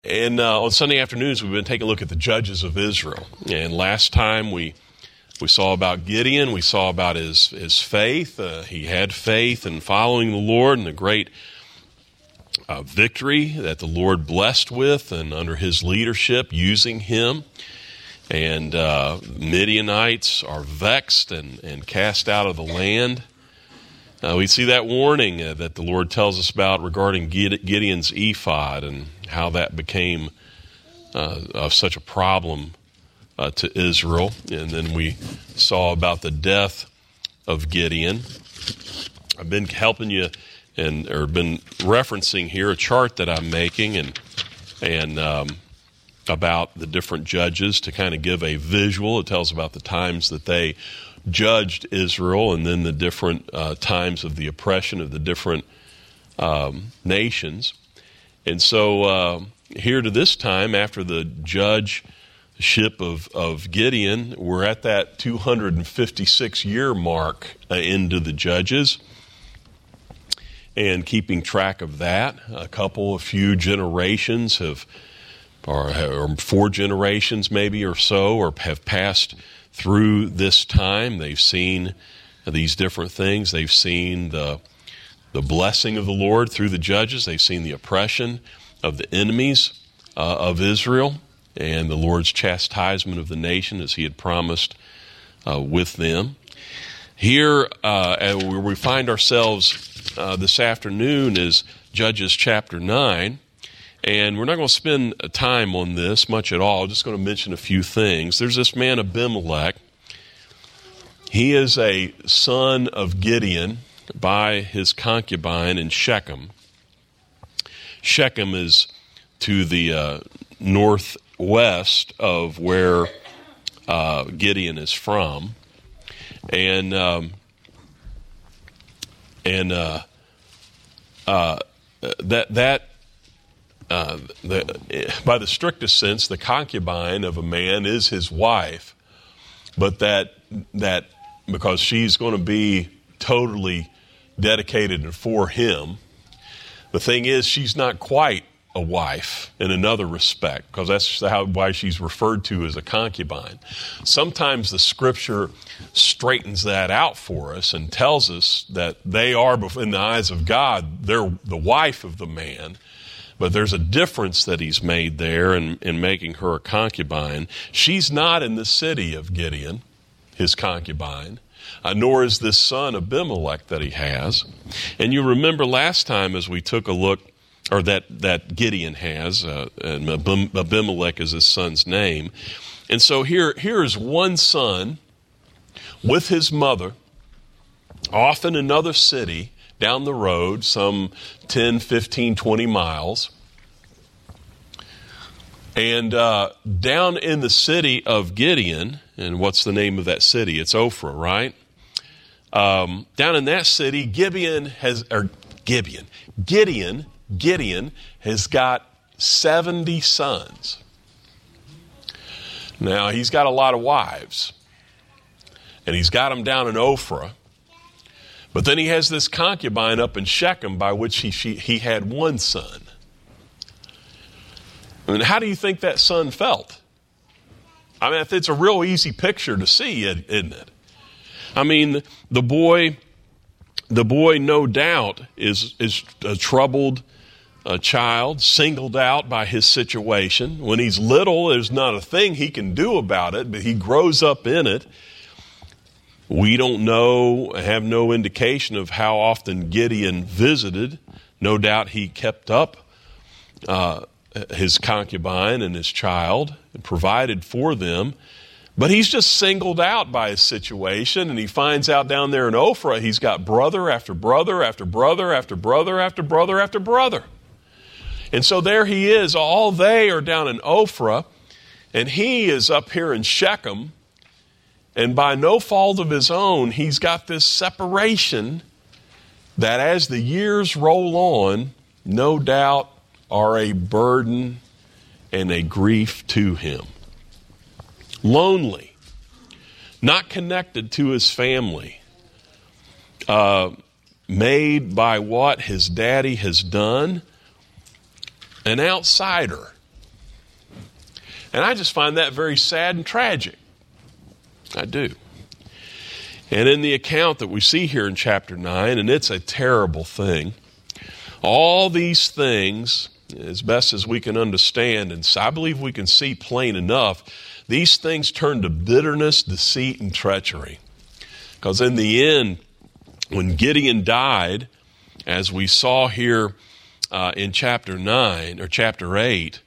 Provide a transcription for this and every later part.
And on Sunday afternoons, we've been taking a look at the judges of Israel. And last time we saw about Gideon. We saw about his faith. He had faith in following the Lord and the great victory that the Lord blessed with and under his leadership using him. And Midianites are vexed and cast out of the land. We see that warning that the Lord tells us about regarding Gideon's ephod and how that became of such a problem to Israel. And then we saw about the death of Gideon. I've been helping you or been referencing here a chart that I'm making and about the different judges to kind of give a visual. It tells about the times that they judged Israel and then the different times of the oppression of the different nations. And so here to this time, after the judgeship of Gideon, we're at that 256-year mark into the judges. And keeping track of that, a few generations or 4 generations maybe or so, or have passed through this time. They've seen these different things. They've seen the blessing of the Lord through the judges. They've seen the oppression of the enemies of Israel and the Lord's chastisement of the nation as he had promised with them. Here, where we find ourselves this afternoon is Judges chapter 9. And we're not going to spend time on this much at all. I'm just going to mention a few things. There's this man Abimelech. He is a son of Gideon by his concubine in Shechem. Shechem is to the northwest of where Gideon is from. And by the strictest sense, the concubine of a man is his wife, but that because she's going to be totally dedicated for him, the thing is she's not quite a wife in another respect, because that's why she's referred to as a concubine. Sometimes the Scripture straightens that out for us and tells us that they are, in the eyes of God, they're the wife of the man. But there's a difference that he's made there in making her a concubine. She's not in the city of Gideon, his concubine, nor is this son Abimelech that he has. And you remember last time as we took a look, or that Gideon has, and Abimelech is his son's name. And so here is one son with his mother off in another city, down the road, some 10, 15, 20 miles. And down in the city of Gideon, and what's the name of that city? It's Ophrah, right? Down in that city, Gideon has got 70 sons. Now, he's got a lot of wives, and he's got them down in Ophrah. But then he has this concubine up in Shechem by which he had one son. I mean, how do you think that son felt? I mean, it's a real easy picture to see, isn't it? I mean, the boy, no doubt, is a troubled child, singled out by his situation. When he's little, there's not a thing he can do about it, but he grows up in it. We don't know, have no indication of how often Gideon visited. No doubt he kept up his concubine and his child and provided for them. But he's just singled out by his situation, and he finds out down there in Ophrah he's got brother after brother after brother after brother after brother after brother. And so there he is. All they are down in Ophrah, and he is up here in Shechem. And by no fault of his own, he's got this separation that as the years roll on, no doubt are a burden and a grief to him. Lonely, not connected to his family, made by what his daddy has done, an outsider And I just find that very sad and tragic. I do. And in the account that we see here in chapter 9, and it's a terrible thing, all these things, as best as we can understand, and I believe we can see plain enough, these things turn to bitterness, deceit, and treachery. Because in the end, when Gideon died, as we saw here in chapter 9 or chapter 8,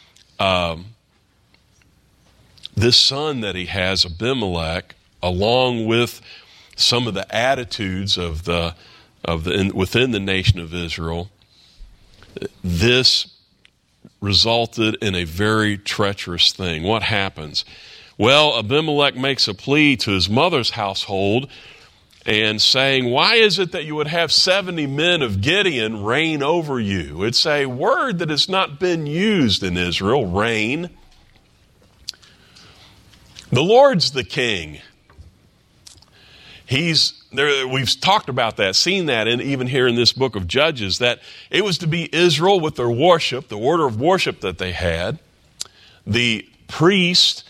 this son that he has, Abimelech, along with some of the attitudes within the nation of Israel, this resulted in a very treacherous thing. What happens? Well, Abimelech makes a plea to his mother's household and saying, why is it that you would have 70 men of Gideon reign over you? It's a word that has not been used in Israel, reign. The Lord's the king. He's there. We've talked about that, seen that, and even here in this book of Judges, that it was to be Israel with their worship, the order of worship that they had, the priest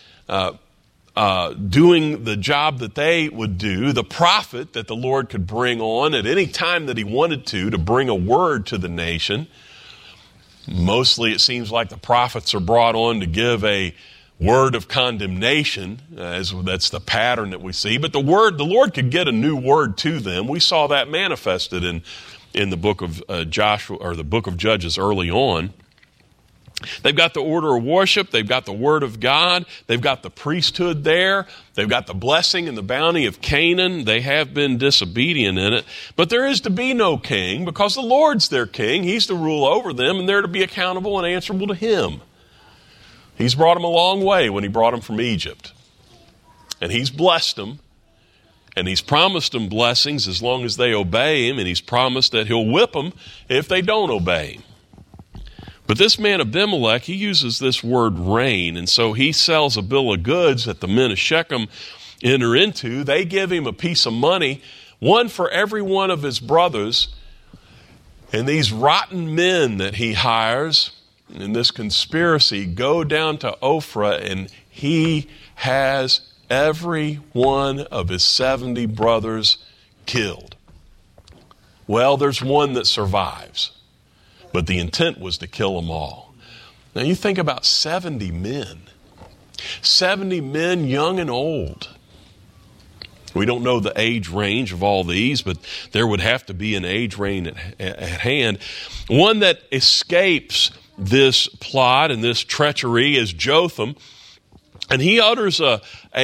doing the job that they would do, the prophet that the Lord could bring on at any time that he wanted to bring a word to the nation. Mostly it seems like the prophets are brought on to give a word of condemnation, as that's the pattern that we see. But the Lord could get a new word to them. We saw that manifested in the book of Joshua, or the book of Judges early on. They've got the order of worship. They've got the word of God. They've got the priesthood there. They've got the blessing and the bounty of Canaan. They have been disobedient in it. But there is to be no king because the Lord's their king. He's to rule over them, and they're to be accountable and answerable to him. He's brought them a long way when he brought them from Egypt. And he's blessed them. And he's promised them blessings as long as they obey him. And he's promised that he'll whip them if they don't obey him. But this man Abimelech, he uses this word reign. And so he sells a bill of goods that the men of Shechem enter into. They give him a piece of money, one for every one of his brothers. And these rotten men that he hires in this conspiracy go down to Ophrah, and he has every one of his 70 brothers killed. Well, there's one that survives, but the intent was to kill them all. Now you think about 70 men. 70 men, young and old. We don't know the age range of all these, but there would have to be an age range at hand. One that escapes this plot and this treachery is Jotham, and he utters there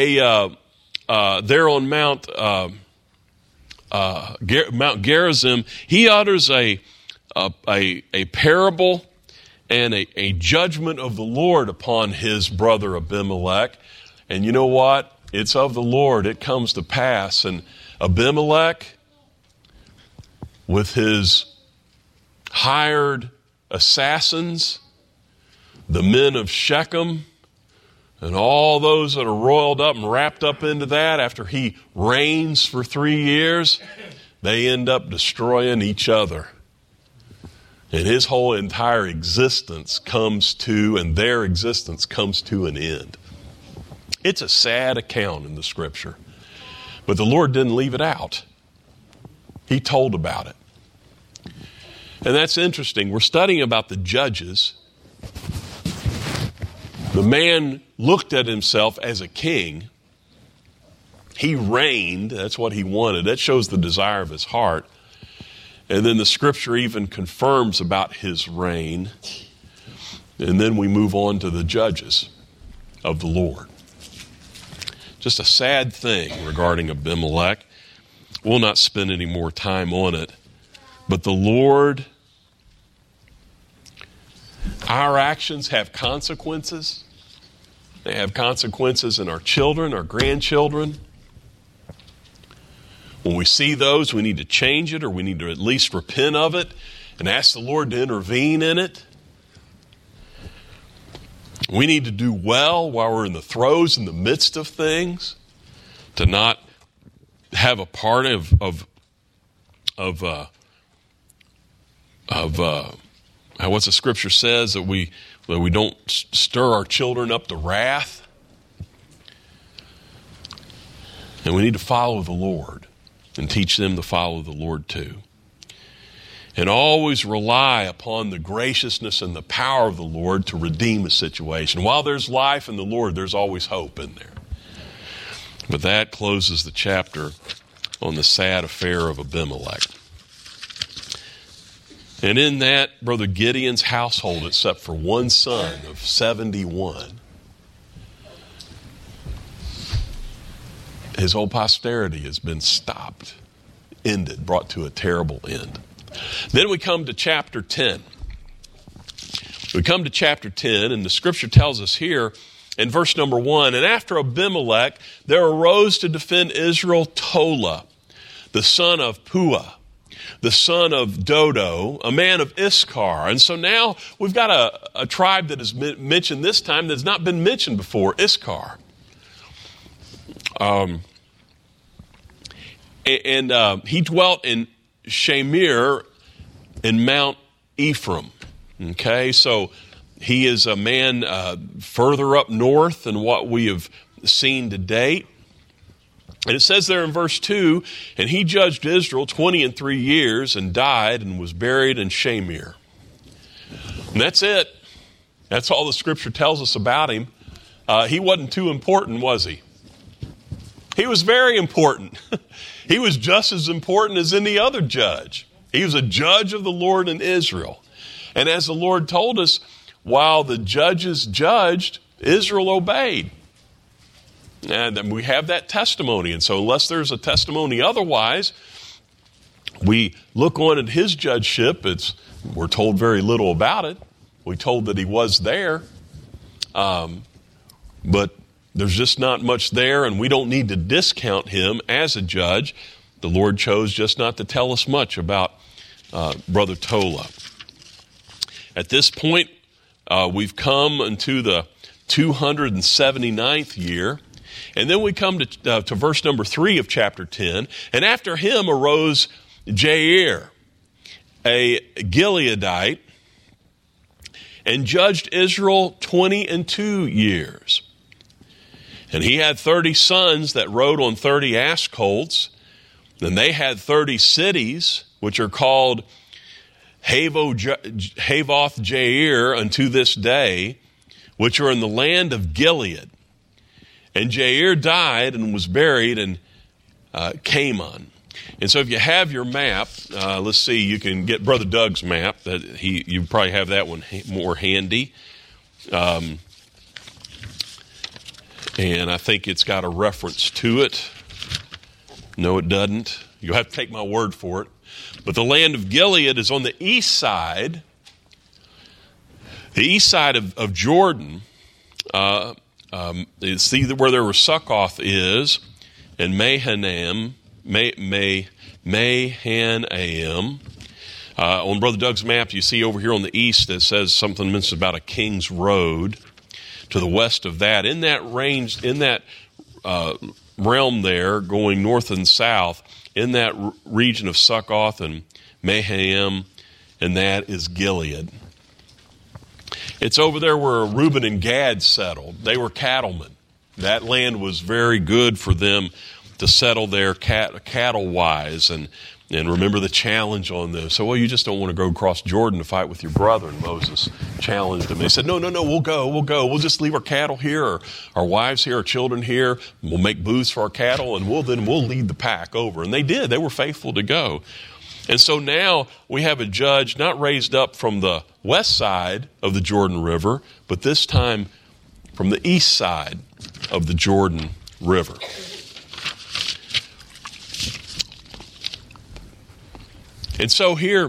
on Mount Gerizim, he utters a parable and a judgment of the Lord upon his brother Abimelech. And you know what? It's of the Lord. It comes to pass. And Abimelech, with his hired assassins, the men of Shechem, and all those that are roiled up and wrapped up into that after he reigns for 3 years, they end up destroying each other. And his whole entire existence and their existence comes to an end. It's a sad account in the scripture. But the Lord didn't leave it out. He told about it. And that's interesting. We're studying about the judges. The man looked at himself as a king. He reigned. That's what he wanted. That shows the desire of his heart. And then the scripture even confirms about his reign. And then we move on to the judges of the Lord. Just a sad thing regarding Abimelech. We'll not spend any more time on it. But the Lord, our actions have consequences. They have consequences in our children, our grandchildren. When we see those, we need to change it, or we need to at least repent of it and ask the Lord to intervene in it. We need to do well while we're in the throes, in the midst of things, to not have a part of what's the scripture says, that we that we don't stir our children up to wrath. And we need to follow the Lord and teach them to follow the Lord too. And always rely upon the graciousness and the power of the Lord to redeem a situation. While there's life in the Lord, there's always hope in there. But that closes the chapter on the sad affair of Abimelech. And in that, Brother Gideon's household, except for one son of 71, his whole posterity has been stopped, ended, brought to a terrible end. Then we come to chapter 10. We come to chapter 10, and the scripture tells us here in verse number 1, and after Abimelech, there arose to defend Israel Tola, the son of Puah, the son of Dodo, a man of Issachar. And so now we've got a tribe that is mentioned this time that's not been mentioned before, Issachar. He dwelt in Shamir in Mount Ephraim. Okay, so he is a man further up north than what we have seen to date. And it says there in verse 2, and he judged Israel 23 years and died and was buried in Shamir. And that's it. That's all the scripture tells us about him. He wasn't too important, was he? He was very important. He was just as important as any other judge. He was a judge of the Lord in Israel. And as the Lord told us, while the judges judged, Israel obeyed. And we have that testimony. And so unless there's a testimony otherwise, we look on at his judgeship. We're told very little about it. We're told that he was there. But there's just not much there, and we don't need to discount him as a judge. The Lord chose just not to tell us much about Brother Tola. At this point, we've come into the 279th year, and then we come to verse number 3 of chapter 10. And after him arose Jair, a Gileadite, and judged Israel 22 years. And he had 30 sons that rode on 30 ass colts. And they had 30 cities, which are called Havoth Jair unto this day, which are in the land of Gilead. And Jair died and was buried in Kamon. And so if you have your map, let's see, you can get Brother Doug's map. You probably have that one more handy. And I think it's got a reference to it. No, it doesn't. You'll have to take my word for it. But the land of Gilead is on the east side of Jordan. It's either where there where Succoth is, and Mahanaim. On Brother Doug's map, you see over here on the east that says something mentions about a King's Road. To the west of that, in that range, in that realm there, going north and south, in that region of Succoth and Mahanaim, and that is Gilead. It's over there where Reuben and Gad settled. They were cattlemen. That land was very good for them to settle there cattle-wise, and remember the challenge on this. So, well, you just don't want to go across Jordan to fight with your brother. And Moses challenged him. He said, no, we'll go. We'll just leave our cattle here, or our wives here, our children here. We'll make booths for our cattle, and we'll lead the pack over. And they did. They were faithful to go. And so now we have a judge not raised up from the west side of the Jordan River, but this time from the east side of the Jordan River. And so here,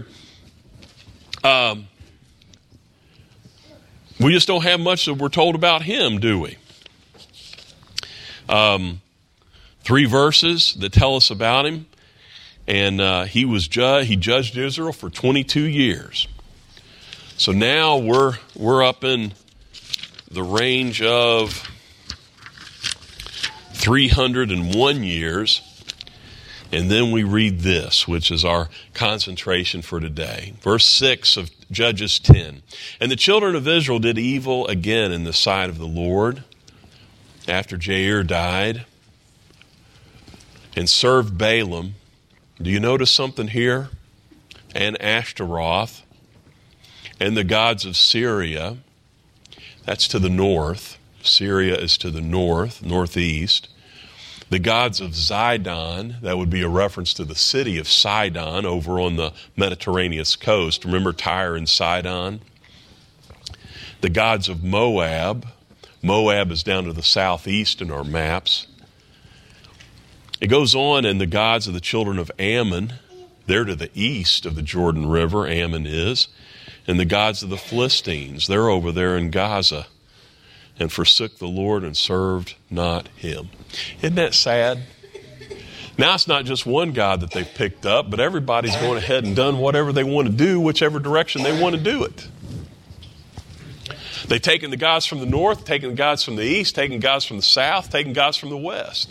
we just don't have much that we're told about him, do we? 3 verses that tell us about him. And he judged Israel for 22 years. So now we're up in the range of 301 years. And then we read this, which is our concentration for today. Verse 6 of Judges 10. And the children of Israel did evil again in the sight of the Lord after Jair died, and served Balaam. Do you notice something here? And Ashtaroth, and the gods of Syria. That's to the north. Syria is to the north, northeast. The gods of Zidon, that would be a reference to the city of Sidon over on the Mediterranean coast. Remember Tyre and Sidon? The gods of Moab. Moab is down to the southeast in our maps. It goes on, and the gods of the children of Ammon, they're to the east of the Jordan River, Ammon is. And the gods of the Philistines, they're over there in Gaza, and forsook the Lord and served not him. Isn't that sad? Now it's not just one god that they've picked up, but everybody's going ahead and done whatever they want to do, whichever direction they want to do it. They've taken the gods from the north, taken the gods from the east, taken gods from the south, taken gods from the west.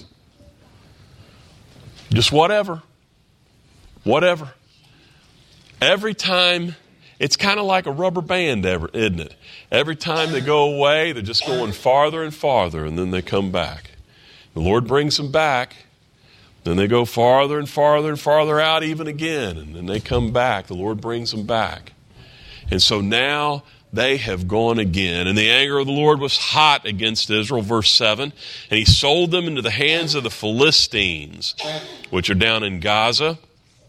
Just whatever. Whatever. Every time, it's kind of like a rubber band, isn't it? Every time they go away, they're just going farther and farther, and then they come back. The Lord brings them back. Then they go farther and farther and farther out even again, and then they come back. The Lord brings them back. And so now they have gone again. And the anger of the Lord was hot against Israel, verse 7. And he sold them into the hands of the Philistines, which are down in Gaza,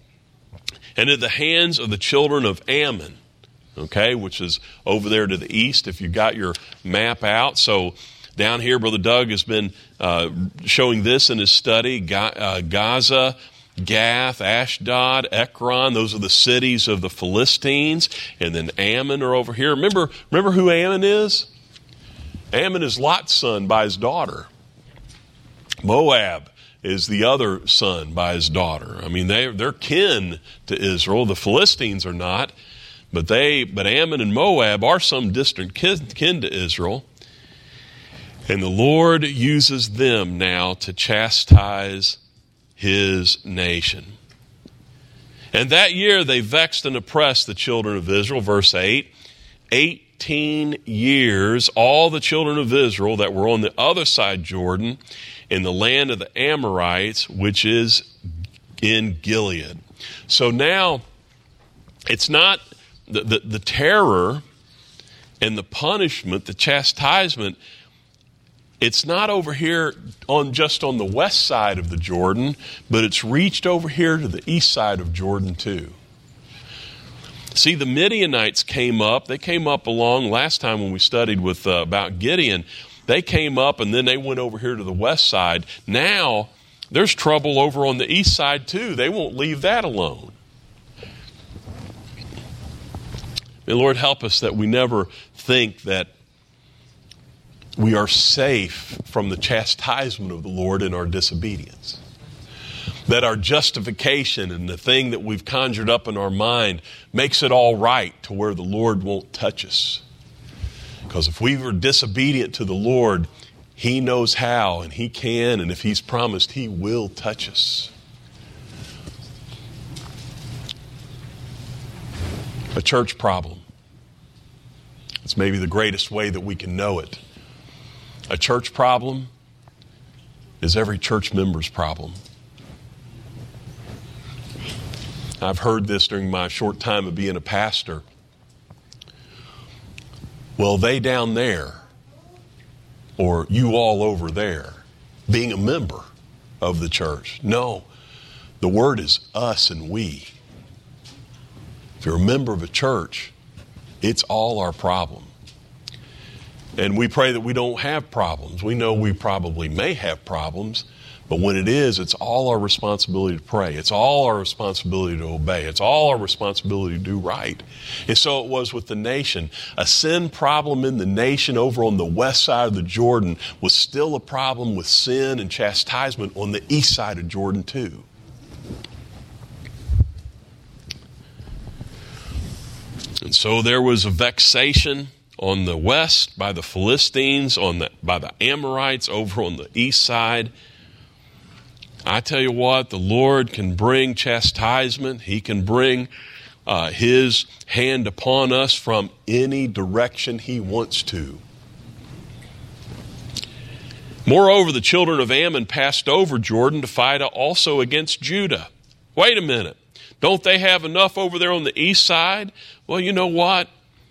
and into the hands of the children of Ammon, okay, which is over there to the east if you got your map out. So down here, Brother Doug has been showing this in his study. Gaza, Gath, Ashdod, Ekron, those are the cities of the Philistines. And then Ammon are over here. Remember who Ammon is? Ammon is Lot's son by his daughter. Moab is the other son by his daughter. I mean, they're kin to Israel. The Philistines are not, but Ammon and Moab are some distant kin to Israel. And the Lord uses them now to chastise his nation. And that year they vexed and oppressed the children of Israel, verse 8. 18 years, all the children of Israel that were on the other side Jordan, in the land of the Amorites, which is in Gilead. So now, it's not the terror and the punishment, the chastisement, it's not over here just on the west side of the Jordan, but it's reached over here to the east side of Jordan too. See, the Midianites came up. They came up along last time when we studied with about Gideon. They came up and then they went over here to the west side. Now, there's trouble over on the east side too. They won't leave that alone. May the Lord help us that we never think that we are safe from the chastisement of the Lord in our disobedience. That our justification and the thing that we've conjured up in our mind makes it all right to where the Lord won't touch us. Because if we were disobedient to the Lord, He knows how and He can, and if He's promised, He will touch us. A church problem. It's maybe the greatest way that we can know it. A church problem is every church member's problem. I've heard this during my short time of being a pastor. Well, they down there, or you all over there, being a member of the church. No, the word is us and we. If you're a member of a church, it's all our problem. And we pray that we don't have problems. We know we probably may have problems, but when it is, it's all our responsibility to pray. It's all our responsibility to obey. It's all our responsibility to do right. And so it was with the nation. A sin problem in the nation over on the west side of the Jordan was still a problem with sin and chastisement on the east side of Jordan too. And so there was a vexation on the west by the Philistines, by the Amorites over on the east side. I tell you what, the Lord can bring chastisement. He can bring His hand upon us from any direction He wants to. Moreover, the children of Ammon passed over Jordan to fight also against Judah. Wait a minute. Don't they have enough over there on the east side? Well, you know what?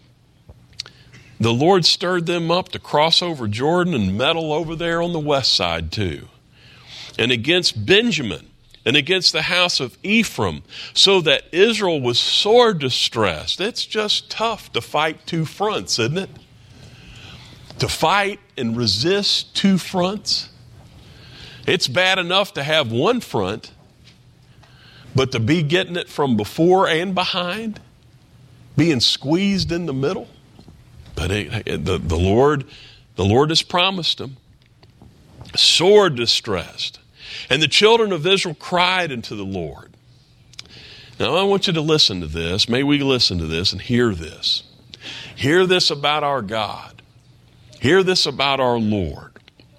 The Lord stirred them up to cross over Jordan and meddle over there on the west side too. And against Benjamin and against the house of Ephraim, so that Israel was sore distressed. It's just tough to fight two fronts, isn't it? To fight and resist two fronts. It's bad enough to have one front, but to be getting it from before and behind, being squeezed in the middle. But the Lord has promised them. Sore distressed. And the children of Israel cried unto the Lord. Now I want you to listen to this. May we listen to this and hear this. Hear this about our God. Hear this about our Lord.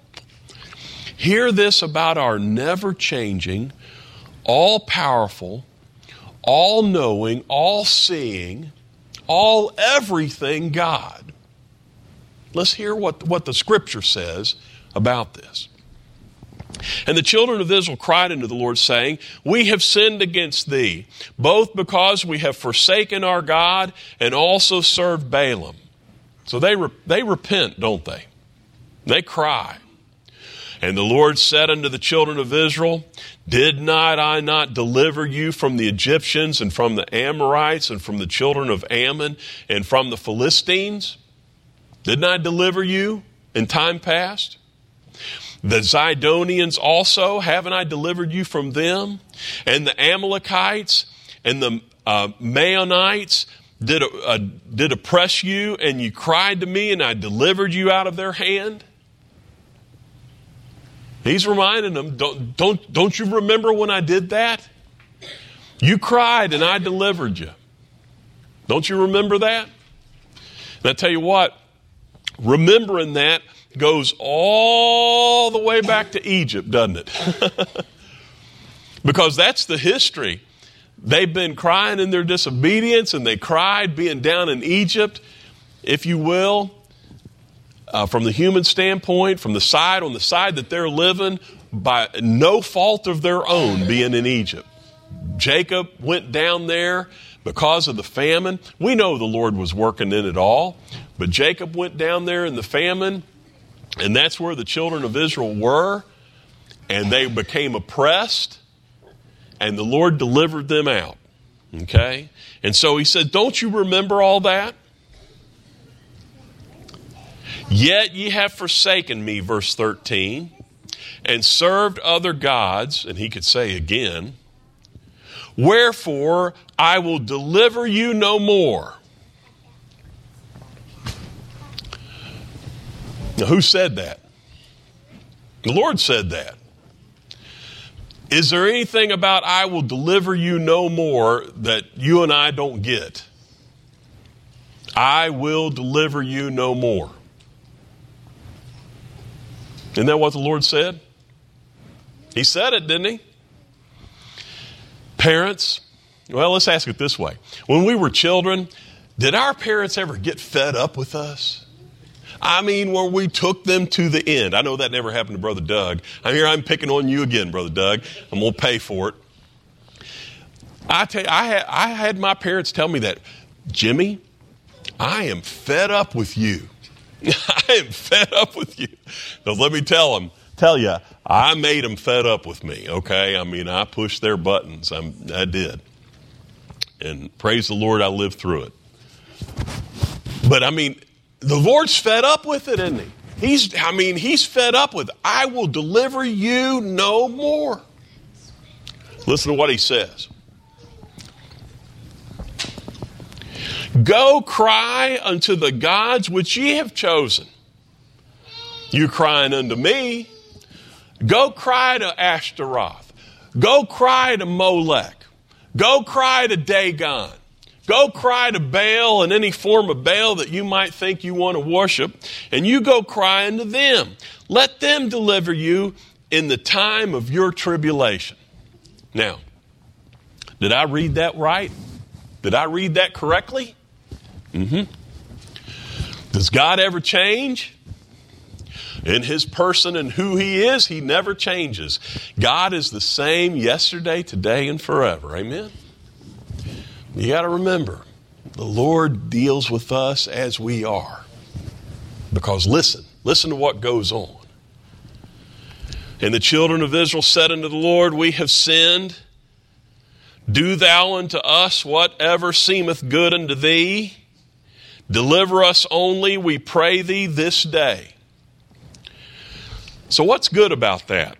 Hear this about our never-changing, all-powerful, all-knowing, all-seeing, all-everything God. Let's hear what the Scripture says about this. And the children of Israel cried unto the Lord, saying, We have sinned against thee, both because we have forsaken our God and also served Baalim. So they repent, don't they? They cry. And the Lord said unto the children of Israel, Did not I not deliver you from the Egyptians and from the Amorites and from the children of Ammon and from the Philistines? Didn't I deliver you in time past? The Zidonians also, haven't I delivered you from them? And the Amalekites and the Maonites did oppress you, and you cried to me, and I delivered you out of their hand. He's reminding them, don't you remember when I did that? You cried, and I delivered you. Don't you remember that? And I tell you what, remembering that goes all the way back to Egypt, doesn't it? Because that's the history. They've been crying in their disobedience, and they cried being down in Egypt, if you will, from the human standpoint, on the side that they're living, by no fault of their own being in Egypt. Jacob went down there because of the famine. We know the Lord was working in it all, but Jacob went down there in the famine, and that's where the children of Israel were, and they became oppressed. And the Lord delivered them out. Okay? And so he said, don't you remember all that? Yet ye have forsaken me, verse 13, and served other gods. And he could say again, wherefore I will deliver you no more. Now, who said that? The Lord said that. Is there anything about I will deliver you no more that you and I don't get? I will deliver you no more. Isn't that what the Lord said? He said it, didn't he? Parents, well, let's ask it this way. When we were children, did our parents ever get fed up with us? I mean, where we took them to the end. I know that never happened to Brother Doug. I'm picking on you again, Brother Doug. I'm going to pay for it. I tell you, I had my parents tell me that, Jimmy, I am fed up with you. I am fed up with you. Now, let me tell you, I made them fed up with me, okay? I mean, I pushed their buttons. I did. And praise the Lord, I lived through it. But, I mean, the Lord's fed up with it, isn't he? He's fed up with it. I will deliver you no more. Listen to what he says. Go cry unto the gods which ye have chosen. You crying unto me. Go cry to Ashtaroth. Go cry to Molech. Go cry to Dagon. Go cry to Baal and any form of Baal that you might think you want to worship, and you go cry unto them. Let them deliver you in the time of your tribulation. Now, did I read that right? Did I read that correctly? Does God ever change? In his person and who he is, he never changes. God is the same yesterday, today, and forever. Amen? You got to remember, the Lord deals with us as we are. Because listen to what goes on. And the children of Israel said unto the Lord, we have sinned. Do thou unto us whatever seemeth good unto thee. Deliver us only, we pray thee, this day. So what's good about that?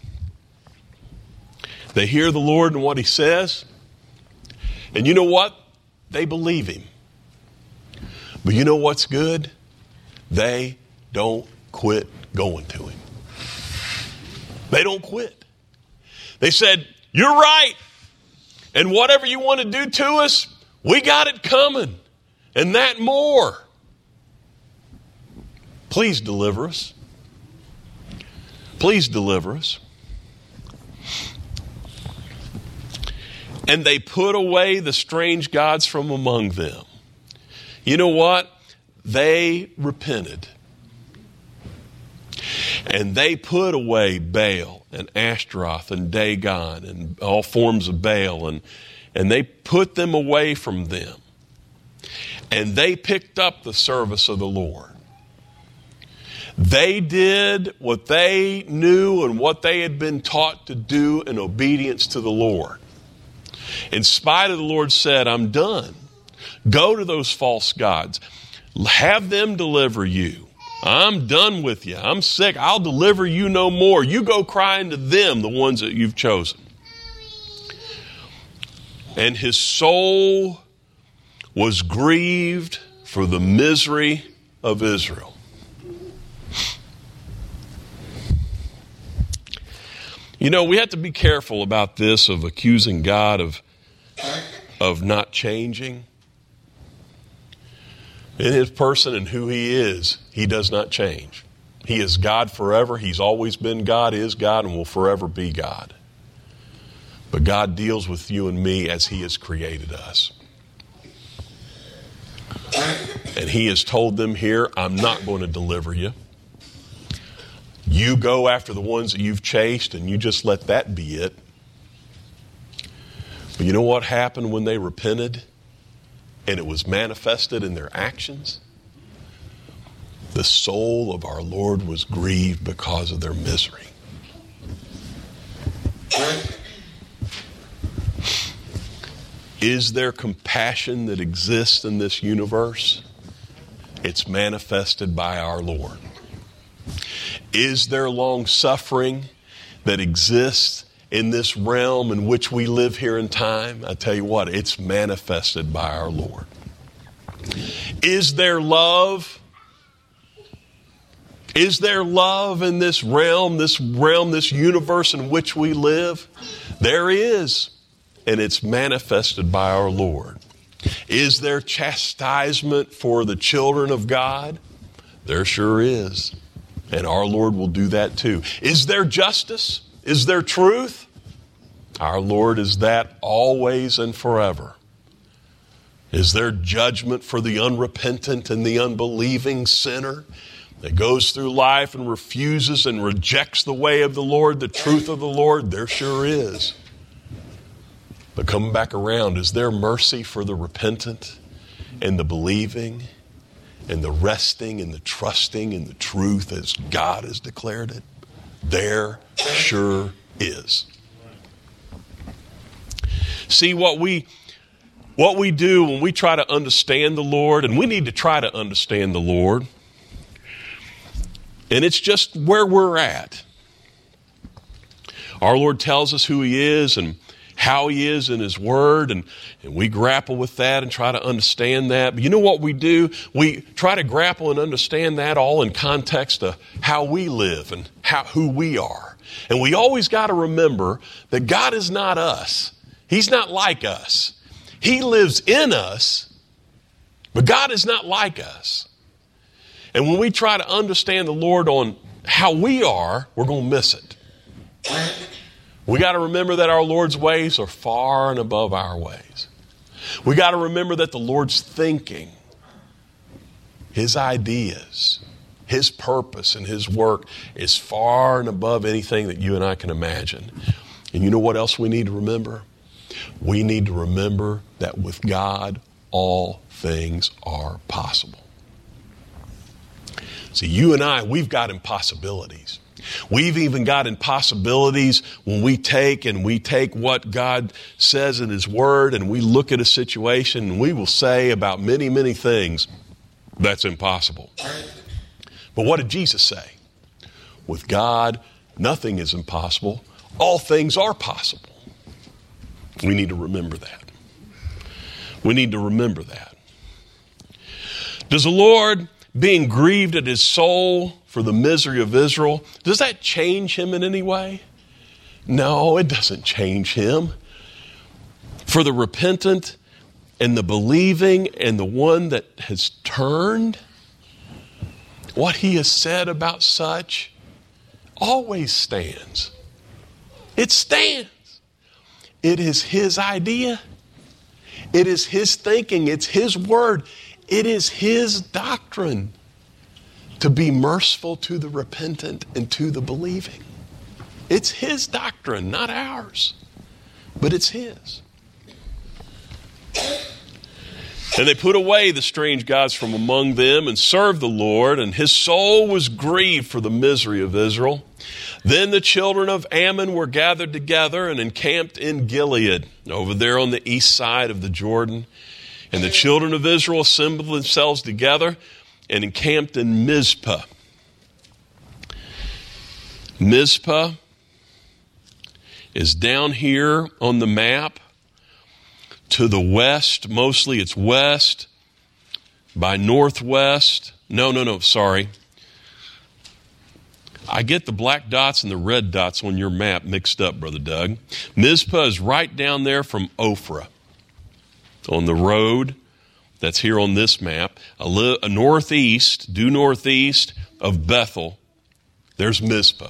They hear the Lord and what he says. And you know what? They believe him. But you know what's good? They don't quit going to him. They don't quit. They said, you're right. And whatever you want to do to us, we got it coming. And that more. Please deliver us. Please deliver us. And they put away the strange gods from among them. You know what? They repented. And they put away Baal and Ashtaroth and Dagon and all forms of Baal. And they put them away from them. And they picked up the service of the Lord. They did what they knew and what they had been taught to do in obedience to the Lord. In spite of the Lord said, I'm done. Go to those false gods. Have them deliver you. I'm done with you. I'm sick. I'll deliver you no more. You go crying to them, the ones that you've chosen. And his soul was grieved for the misery of Israel. You know, we have to be careful about this of accusing God of not changing. In his person and who he is, he does not change. He is God forever. He's always been God, is God, and will forever be God. But God deals with you and me as he has created us. And he has told them here, I'm not going to deliver you. You go after the ones that you've chased and you just let that be it. But you know what happened when they repented and it was manifested in their actions? The soul of our Lord was grieved because of their misery. Is there compassion that exists in this universe? It's manifested by our Lord. Is there long suffering that exists in this realm in which we live here in time? I tell you what, it's manifested by our Lord. Is there love? Is there love in this realm, this universe in which we live? There is, and it's manifested by our Lord. Is there chastisement for the children of God? There sure is. And our Lord will do that too. Is there justice? Is there truth? Our Lord is that always and forever. Is there judgment for the unrepentant and the unbelieving sinner that goes through life and refuses and rejects the way of the Lord, the truth of the Lord? There sure is. But coming back around, is there mercy for the repentant and the believing and the resting and the trusting in the truth as God has declared it? There sure is. See, what we do when we try to understand the Lord, and we need to try to understand the Lord, and it's just where we're at. Our Lord tells us who he is and how he is in his word, and we grapple with that and try to understand that. But you know what we do? We try to grapple and understand that all in context of how we live and who we are. And we always got to remember that God is not us. He's not like us. He lives in us, but God is not like us. And when we try to understand the Lord on how we are, we're going to miss it. We got to remember that our Lord's ways are far and above our ways. We got to remember that the Lord's thinking, His ideas, His purpose, and His work is far and above anything that you and I can imagine. And you know what else we need to remember? We need to remember that with God, all things are possible. See, you and I, we've got impossibilities. We've even got impossibilities when we take what God says in His Word and we look at a situation and we will say about many, many things, that's impossible. But what did Jesus say? With God, nothing is impossible. All things are possible. We need to remember that. We need to remember that. Does the Lord, being grieved at His soul for the misery of Israel, does that change Him in any way? No, it doesn't change Him. For the repentant and the believing and the one that has turned, what He has said about such always stands. It stands. It is His idea. It is His thinking. It's His word. It is His doctrine to be merciful to the repentant and to the believing. It's His doctrine, not ours, but it's His. And they put away the strange gods from among them and served the Lord, and His soul was grieved for the misery of Israel. Then the children of Ammon were gathered together and encamped in Gilead, over there on the east side of the Jordan. And the children of Israel assembled themselves together and encamped in Mizpah. Mizpah is down here on the map to the west. Mostly it's west by northwest. Sorry. I get the black dots and the red dots on your map mixed up, Brother Doug. Mizpah is right down there from Ophrah on the road that's here on this map. A northeast, due northeast of Bethel, there's Mizpah.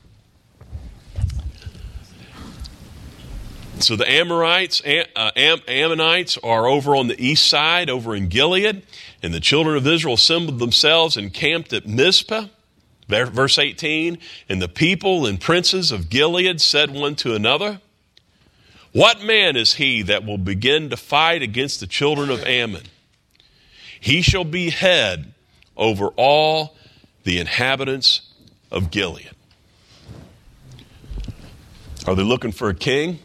So the Ammonites are over on the east side, over in Gilead, and the children of Israel assembled themselves and camped at Mizpah. Verse 18, and the people and princes of Gilead said one to another, what man is he that will begin to fight against the children of Ammon? He shall be head over all the inhabitants of Gilead. Are they looking for a king?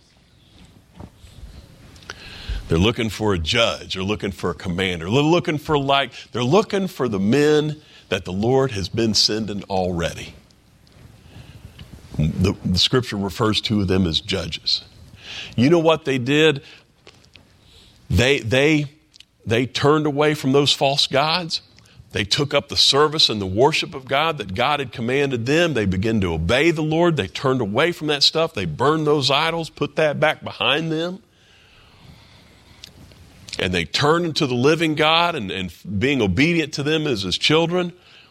They're looking for a judge. They're looking for a commander. They're looking for the men that the Lord has been sending already. The scripture refers to them as judges. You know what they did? They turned away from those false gods. They took up the service and the worship of God that God had commanded them. They began to obey the Lord. They turned away from that stuff. They burned those idols, put that back behind them. And they turned into the living God and being obedient to them as His children.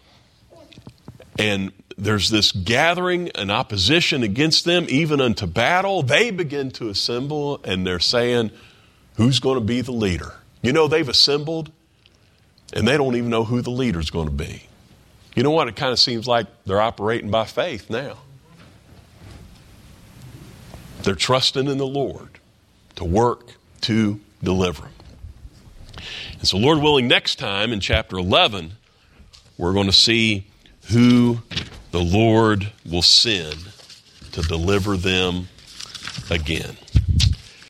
And there's this gathering and opposition against them, even unto battle. They begin to assemble, and they're saying, who's going to be the leader? You know, they've assembled, and they don't even know who the leader's going to be. You know what? It kind of seems like they're operating by faith now. They're trusting in the Lord to work to deliver them. And so, Lord willing, next time in chapter 11, we're going to see who the Lord will send to deliver them again.